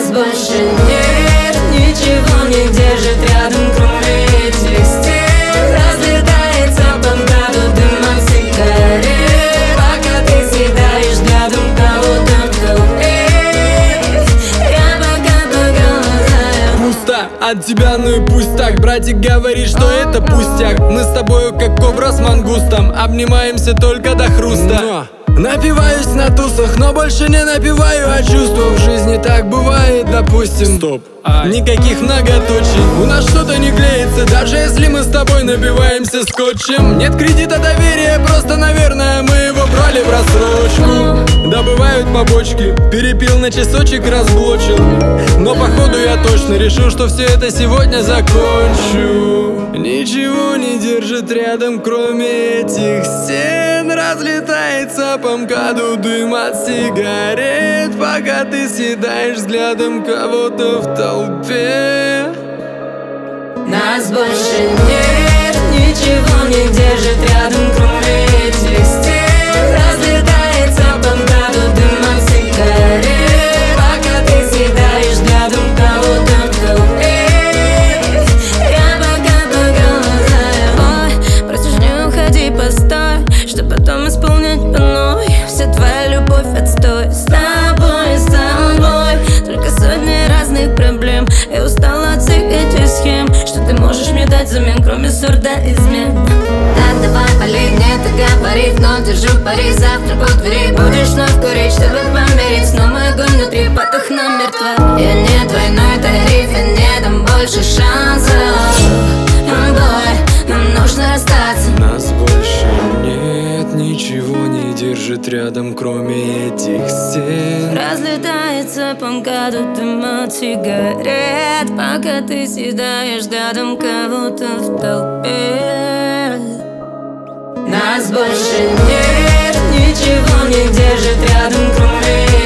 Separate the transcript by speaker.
Speaker 1: Нас больше нет, ничего не держит рядом, кроме этих стен. Разлетается по МКАДу дым от сигарет, пока ты съедаешь взглядом кого-то в толпе. Я пока поголодаю.
Speaker 2: Пусто от тебя, ну и пусть так. Братик говорит, что это пустяк. Мы с тобою как кобра с мангустом, обнимаемся только до хруста. Напиваюсь на тусах, но больше не напиваю, а чувства в жизни так бывает, допустим.
Speaker 3: Стоп.
Speaker 2: Никаких многоточий, у нас что-то не клеится, даже если мы с тобой набиваемся скотчем. Нет кредита доверия, просто, наверное, мы его брали в рассрочку. Добывают побочки, перепил на часочек, разблочил. Но походу я точно решил, что все это сегодня закончу. Ничего не держит рядом, кроме этих стен. Разлетается по МКАДу дым от сигарет, пока ты съедаешь взглядом кого-то в толпе.
Speaker 1: Нас больше нет, ничего не держит рядом, кроме этих стен. Разлетается по МКАДу дым от сигарет, пока ты съедаешь взглядом кого-то в толпе. Я пока поголодаю.
Speaker 4: Ой, просишь, не уходи, постой, что потом исполнять по новой. Вся твоя любовь отстой. С тобой, только сотни разных проблем. Я устала от всех этих схем. Что ты можешь мне дать взамен, кроме ссорда измен?
Speaker 1: Так, давай, полей мне это габарит, но держу пари, завтра по двери будешь вновь курить, чтобы помирить. Снова огонь внутри, потух намертво. Я не двойной тариф, я не дам больше шансов. Бой, нам нужно расстаться.
Speaker 2: Нас больше нет, ничего не держит рядом, кроме этих стен.
Speaker 4: Разлетается по МКАДу дым от сигарет, пока ты съедаешь взглядом кого-то в толпе.
Speaker 1: Нас больше нет, ничего не держит рядом, кроме